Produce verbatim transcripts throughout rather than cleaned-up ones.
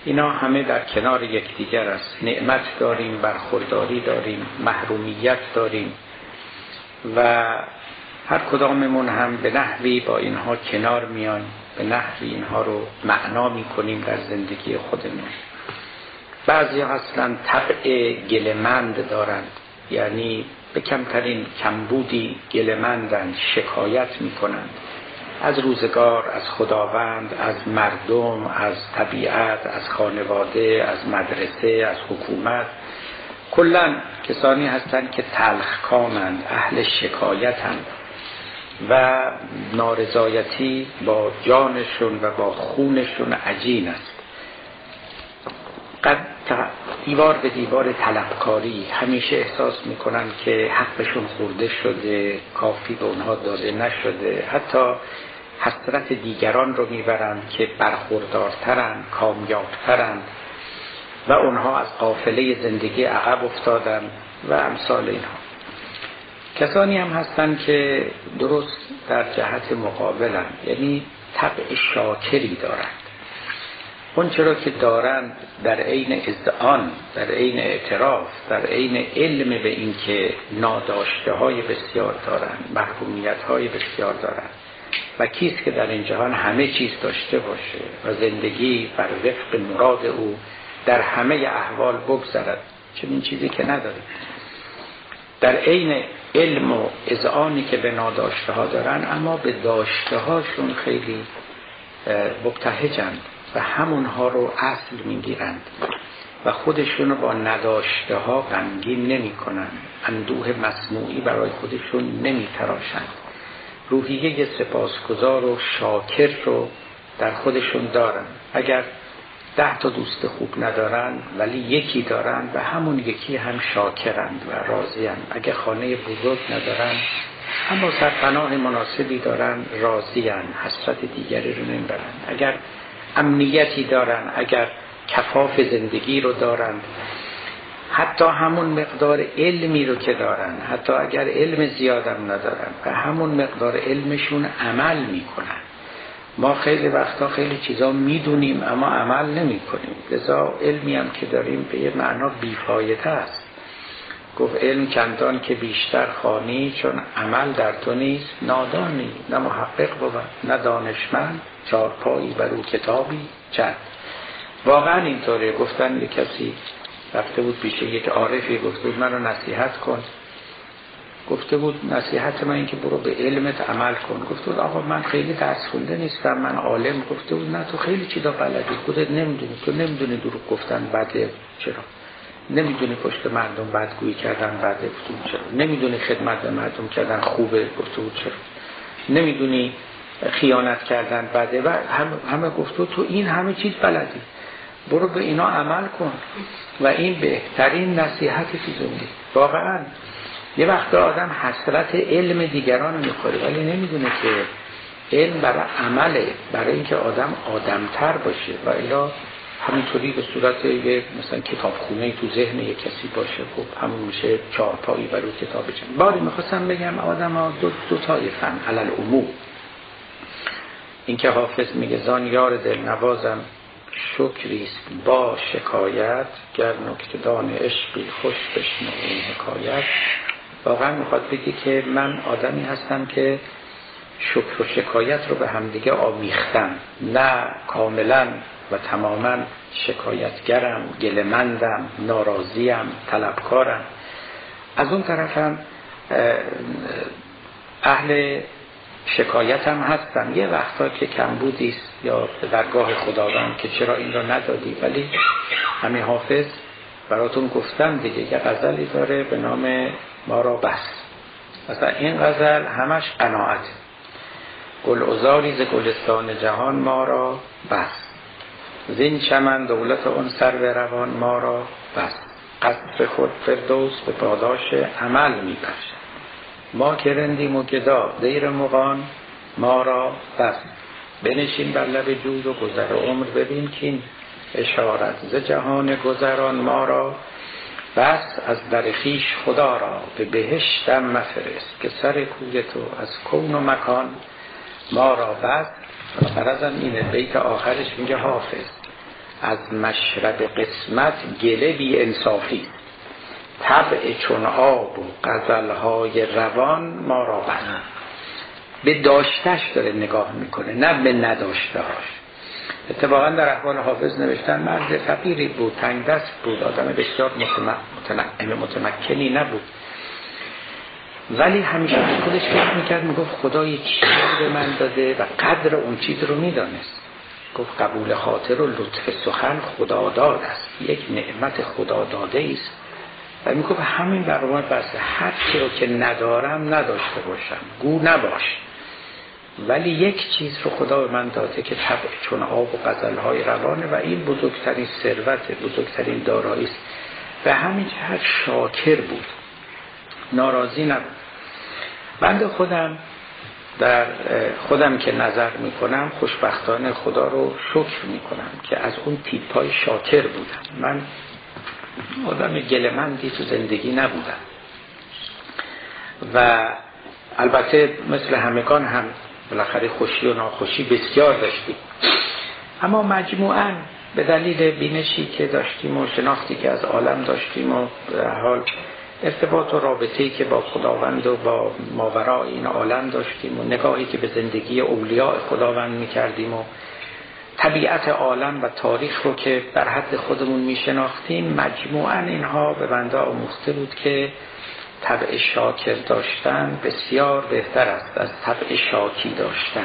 اینا همه در کنار یکدیگر است. نعمت داریم، برخورداری داریم، محرومیت داریم و هر کداممون هم به نحوی با اینها کنار میان، به نحوی اینها رو معنا میکنیم در زندگی خودمون. بعضی اصلا طبع گله‌مند دارند، یعنی به کمترین کمبودی گله‌مندند، شکایت میکنند از روزگار، از خداوند، از مردم، از طبیعت، از خانواده، از مدرسه، از حکومت. کلاً کسانی هستند که تلخکامند، اهل شکایتند و نارضایتی با جانشون و با خونشون عجین است. قد دیوار به دیوار طلبکاری، همیشه احساس میکنن که حقشون خورده شده، کافی به اونها داده نشده. حتی حسرت دیگران رو میبرند که برخوردارترند، کامیابترند و اونها از قافله زندگی عقب افتادن و امثال اینها. کسانی هم هستن که درست در جهت مقابلن، یعنی طبع شاکری دارند. اون چرا که دارند در عین اذعان، در عین اعتراف، در عین علم به این که ناداشته های بسیار دارند، محرومیت های بسیار دارند و کیست که در این جهان همه چیز داشته باشه و زندگی بر وفق مراد او در همه احوال بگذرد، چنین چیزی که نداره. در عین علم و اذعانی که به ناداشته ها دارن، اما به داشته هاشون خیلی مبتهجند و همونها رو اصل میگیرند و خودشون رو با نداشته ها غمگین نمی کنند، اندوه مصنوعی برای خودشون نمی تراشند. روحیه سپاسگزار و شاکر رو در خودشون دارن. اگر ده تا دوست خوب ندارن ولی یکی دارن و همون یکی هم شاکرند و راضیند. اگر خانه بزرگ ندارن اما سرپناه مناسبی دارن، راضیند، حسرت دیگری رو نمیبرن. اگر امنیتی دارن، اگر کفاف زندگی رو دارن، حتی همون مقدار علمی رو که دارن، حتی اگر علم زیادم ندارن و همون مقدار علمشون عمل میکنن. ما خیلی وقتا خیلی چیزا میدونیم اما عمل نمی کنیم، لذا علمی هم که داریم به یه معنا بیفایده است. گفت علم چندان که بیشتر خوانی، چون عمل در تو نیست نادانی. نه محقق بود نه دانشمند، چارپایی بر او کتابی چند. واقعا اینطوره. گفتن یک کسی رفته بود پیش یک عارفی، گفت بود منو نصیحت کن. گفته بود نصیحت من این که برو به علمت عمل کن. گفته بود آقا من خیلی درس خونده نیستم، من عالم. گفته بود نه تو خیلی چیزا بلدی، خودت نمیدونی. تو نمیدونی دروغ گفتن بده، چرا؟ نمیدونی پشت مردم بدگویی کردن بده، گفته چرا؟ نمیدونی خدمت به مردم کردن خوبه، گفته بود چرا؟ نمیدونی خیانت کردن بده و همه, همه گفته تو این همه چیز بلدی، برو به اینا عمل کن و این بهترین نصیحت چیزونی. واقعا یه وقت آدم حسرت علم دیگران میخوره ولی نمیدونه که علم برای عمله، برای اینکه آدم آدمتر باشه و الا همینطوری به صورت یه مثلا کتابخونه تو ذهن یک کسی باشه، خب همون میشه چهارپایی بر اون کتاب بچن. باری میخواستم بگم آدم ها دو, دو طایفن علل عموم. اینکه حافظ میگه زان یار دلنوازم شکریست با شکایت، گر نکته‌دان عشقی خوش بشنو این حکایت. واقعا میخواد بگی که من آدمی هستم که شکر و شکایت رو به همدیگه آمیختم، نه کاملا و تماما شکایتگرم، گله‌مندم، ناراضیم، طلبکارم. از اون طرفم اهل شکایت هم هستم. یه وقتا که کمبودیست یا به درگاه خداوند که چرا این رو ندادی، ولی همین حافظ براتون گفتم دیگه یه غزلی داره به نام ما را بس. مثلا این غزل همش قناعت. گل عذاری ز گلستان جهان ما را بس، زین چمن دولت اون سر به روان ما را بس. قصر خود فردوس به پاداش عمل می بخشد، ما که رندیم و گدا دیر مغان ما را بس. بنشین بر لب جود و گذر عمر ببین کین اشارت ز جهان گذران ما را بس. از در خویش خدا را به بهشتم مفرست، که سر کوی تو از کون و مکان ما را بس. غرضم اینه بیت آخرش میگه حافظ از مشرب قسمت گله بی انصافی، طبع چون آب و غزلهای روان ما را بنا. به داشتش داره نگاه میکنه نه به نداشتهاش. اتفاقا در احوال حافظ نوشتن مرد فقیری بود، تنگ دست بود، آدم بسیار متنعم متمکنی نبود، ولی همیشه به خودش فکر میکرد، میگفت خدا یک چیزی به من داده و قدر اون چیز رو میدانست. گفت قبول خاطر و لطف سخن خدا داد است، یک نعمت خدا داده است و میگفت همین برنامه بس، هر چی رو که ندارم نداشته باشم گو نباش، ولی یک چیز رو خدا به من داده که طبع چون آب و غزلهای روانه و این بزرگترین ثروت، بزرگترین دارایی است. به همین جهت شاکر بود، ناراضی نبود. بنده خودم در خودم که نظر میکنم خوشبختانه خدا رو شکر میکنم که از اون تیپای شاکر بودم. من آدم گله‌مندی تو زندگی نبودم و البته مثل همگان هم بالاخره خوشی و ناخوشی بسیار داشتیم، اما مجموعاً به دلیل بینشی که داشتیم و شناختی که از عالم داشتیم و در حال ارتباط و رابطه‌ای که با خداوند و با ماورای این عالم داشتیم و نگاهی که به زندگی اولیاء خداوند می‌کردیم و طبیعت عالم و تاریخ رو که در حد خودمون می‌شناختیم، مجموعاً اینها به بنده آموخته بود که طبع شاکر داشتن بسیار بهتر است از طبع شاکی داشتن.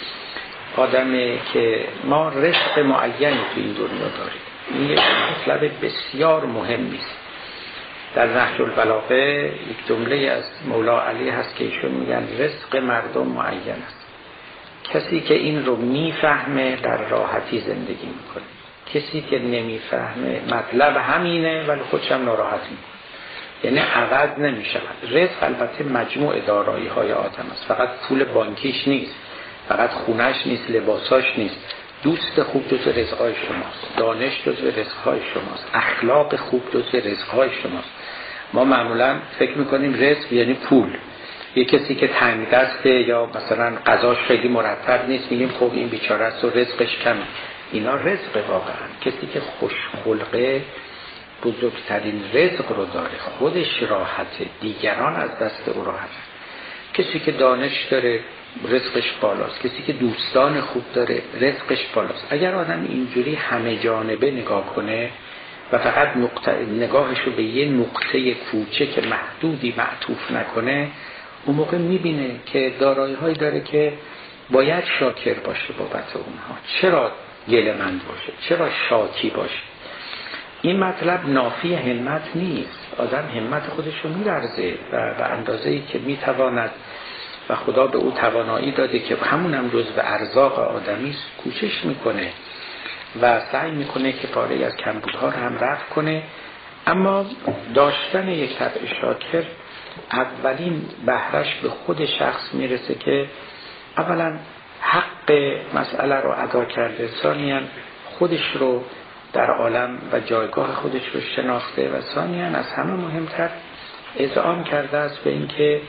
آدمی که ما رزق معینی تو این دنیا داریم، این یک مطلب بسیار مهمی است. در نهج البلاغه یک جمله از مولا علی هست که ایشون میگن رزق مردم معین است. کسی که این رو میفهمه در راحتی زندگی میکنه، کسی که نمیفهمه مطلب همینه ولی خودش هم ناراحت میکنه، یعنی عوض نمیشه. رزق البته مجموع دارایی های آدم است، فقط پول بانکیش نیست، فقط خونش نیست، لباساش نیست. دوست خوب جزو رزقهای شماست، دانش جزو رزقهای شماست، اخلاق خوب جزو رزقهای شماست. ما معمولا فکر میکنیم رزق یعنی پول. یه کسی که تنگ دسته یا مثلا غذاش خیلی مرتب نیست میگیم خب این بیچاره است و رزقش کمه. اینا رزق واقعا. کسی که خوشخلقه بزرگترین رزق رو داره، خودش راحته، دیگران از دست او راحته. کسی که دانش داره رزقش بالاست، کسی که دوستان خوب داره رزقش بالاست. اگر آدم اینجوری همه جانبه نگاه کنه و فقط نقطه نگاهش رو به یه نقطه کوچک محدودی معطوف نکنه، اون موقع میبینه که دارایی هایی داره که باید شاکر باشه بابت اونها. چرا گله‌مند باشه؟ چرا شاکی باشه؟ این مطلب نافی همت نیست. آدم همت خودش رو می‌لرزه و به اندازه‌ای که میتواند و خدا به او توانایی داده که همونم جزو ارزاق آدمی است، کوشش میکنه و سعی میکنه که پاره از کمبودها رو هم رفع کنه. اما داشتن یک طبع شاکر اولین بهرش به خود شخص میرسه که اولا حق مسئله رو ادا کرده، ثانیاً خودش رو در عالم و جایگاه خودش رو شناخته و ثانیاً از همه مهمتر اذعان کرده است به این که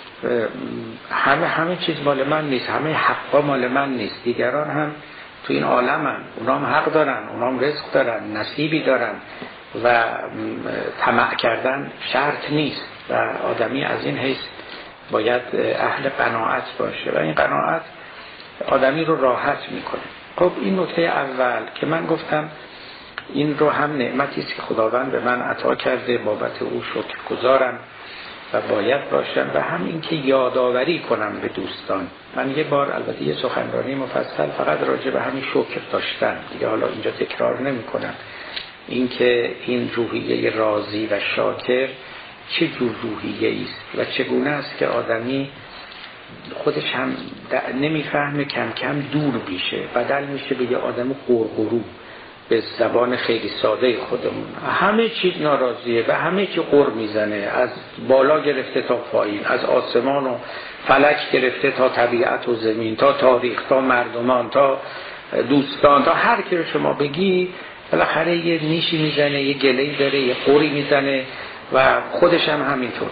همه همه چیز مال من نیست، همه حقا مال من نیست، دیگران هم تو این عالمن، اونا هم حق دارن، اونا هم رزق دارن، نصیبی دارن و طمع کردن شرط نیست و آدمی از این حیث باید اهل قناعت باشه و این قناعت آدمی رو راحت میکنه. خب این نکته اول که من گفتم این رو هم نعمتی است که خداوند به من عطا کرده، بابت او شکرگزارم و باید باشم و هم این که یادآوری کنم به دوستان. من یه بار البته یه سخنرانی مفصل فقط راجع به همین شکر داشتم دیگه، حالا اینجا تکرار نمی کنم. این که این روحیه راضی و شاکر چه جور روحیه است و چگونه است که آدمی خودش هم نمیفهمه، کم کم دور میشه، بدل میشه به یه آدم قرقرو. به زبان خیلی ساده خودمون همه چیز ناراضیه و همه چی قر میزنه، از بالا گرفته تا پایین، از آسمان و فلک گرفته تا طبیعت و زمین، تا تاریخ، تا مردمان، تا دوستان، تا هر کی رو شما بگی بالاخره یه نیشی میزنه، یه گله‌ای داره، یه قوری میزنه و خودش هم همینطور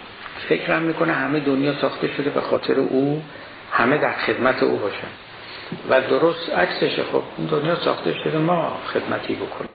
فکرم میکنه همه دنیا ساخته شده به خاطر او، همه در خدمت او باشن. و درست عکسش. خب دنیا ساخته شده ما خدمتی بکنیم.